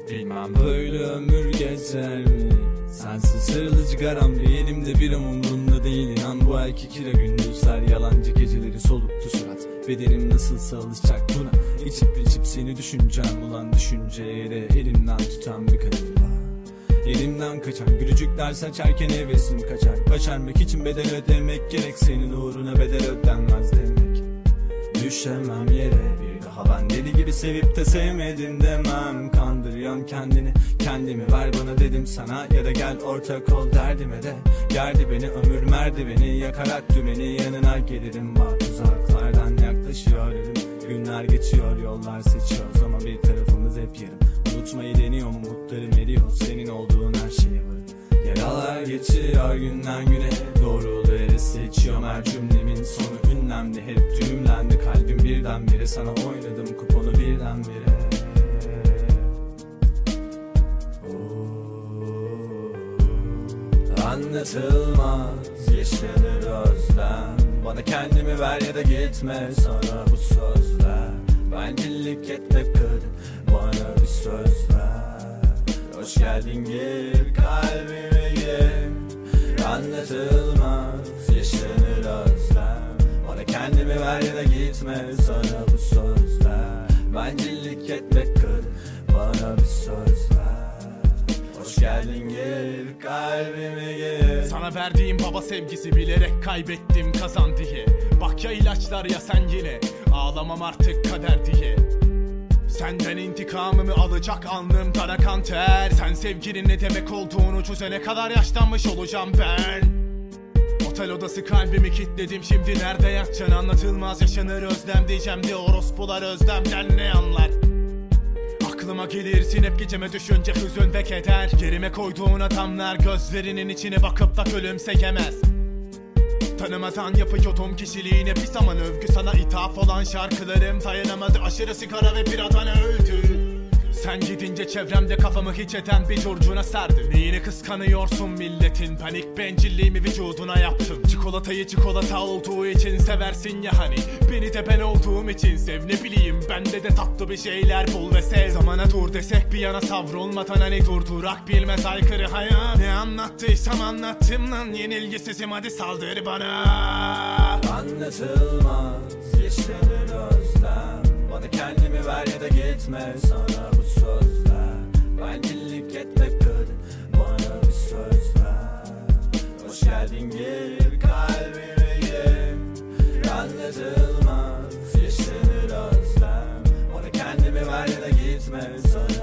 Bilmem böyle ömür geçer mi? Sensiz sarılı cigaram bir elimde, bir umurumda değil inan. Bu ayki kira gündüzler, yalancı geceleri soluktu surat. Bedenim nasılsa alışacak buna. İçip seni düşüneceğim, ulan düşünceye de elimden tutan bir kadın var. Elimden kaçan gülücükler saçarken hevesim kaçar. Başarmak için bedel ödemek gerek, senin uğruna bedel ödenmez demek. Düşemem yere bir daha, ben deli gibi sevip de sevmedim demem. Kandırıyorsun kendini, kendimi ver bana dedim sana. Ya da gel ortak ol derdime de. Gerdi beni ömür merdiveni, yakarak dümeni yanına gelirim. Bak uzaklardan yaklaşıyor ölüm. Günler geçiyor, yollar seçiyoruz ama bir tarafımız hep yarım. Unutmayı deniyorum, umutlarım eriyor, senin olduğun her şeye varım. Yaralar geçiyor günden güne, doğruluğu seçiyorum. Her cümlemin sonu ünlemdi, hep düğümlendi kalbim birdenbire. Sana oynadım kuponu birdenbire. Anlatılmaz yaşanır özlem. Bana kendimi ver ya da gitme, sana bu sözler. Bencillik etme kadın, bana bir söz ver. Hoş geldin gir kalbime gir. Anlatılmaz yaşanır özlem. Bana kendimi ver ya da gitme, sana bu söz ver. Bencillik etme kadın, bana bir söz ver. Hoş geldin gir kalbime gir. Sana verdiğim baba sevgisi bilerek kaybettim kazan diye. Bak ya ilaçlar ya sen yine, ağlamam artık kader diye. Senden intikamımı alacak alnımdan akan ter. Sen sevginin ne demek olduğunu çözene kadar yaşlanmış olacağım ben. Otel odası kalbimi kilitledim, şimdi nerede yatacaksın? Anlatılmaz yaşanır özlem diyeceğim de orospular özlemden ne anlar? Aklıma gelirsin hep geceme düşünce hüzün ve keder. Yerime koyduğun adamlar gözlerinin içine bakıp da gülümseyemez. Tanımadan yapıyordum kişiliğine bir zaman övgü, sana ithaf olan şarkılarım dayanamadı, aşırı sigara ve biradan öldü. Sen gidince çevremde kafamı hiç eden bir curcuna sardı. Neyini kıskanıyorsun milletin, panik bencilliğimi vücuduna yaptım. Çikolatayı çikolata olduğu için seversin ya hani, beni de ben olduğum için sev, ne bileyim bende de tatlı bir şeyler bul ve sev. Zamana dur desek bir yana savrulmadan hani durdurak bilmez aykırı hayat. Ne anlattıysam anlattım lan, yenilgisizim hadi saldır bana. Anlatılmaz yaşanır özlem. Bana kendimi ver ya da gitme, sana bu sözler. Bencillik etme kadın, bana bir söz ver. Hoş geldin gir kalbime gir. Anlatılmaz yaşanır özlem. Bana kendimi ver ya da gitme, sana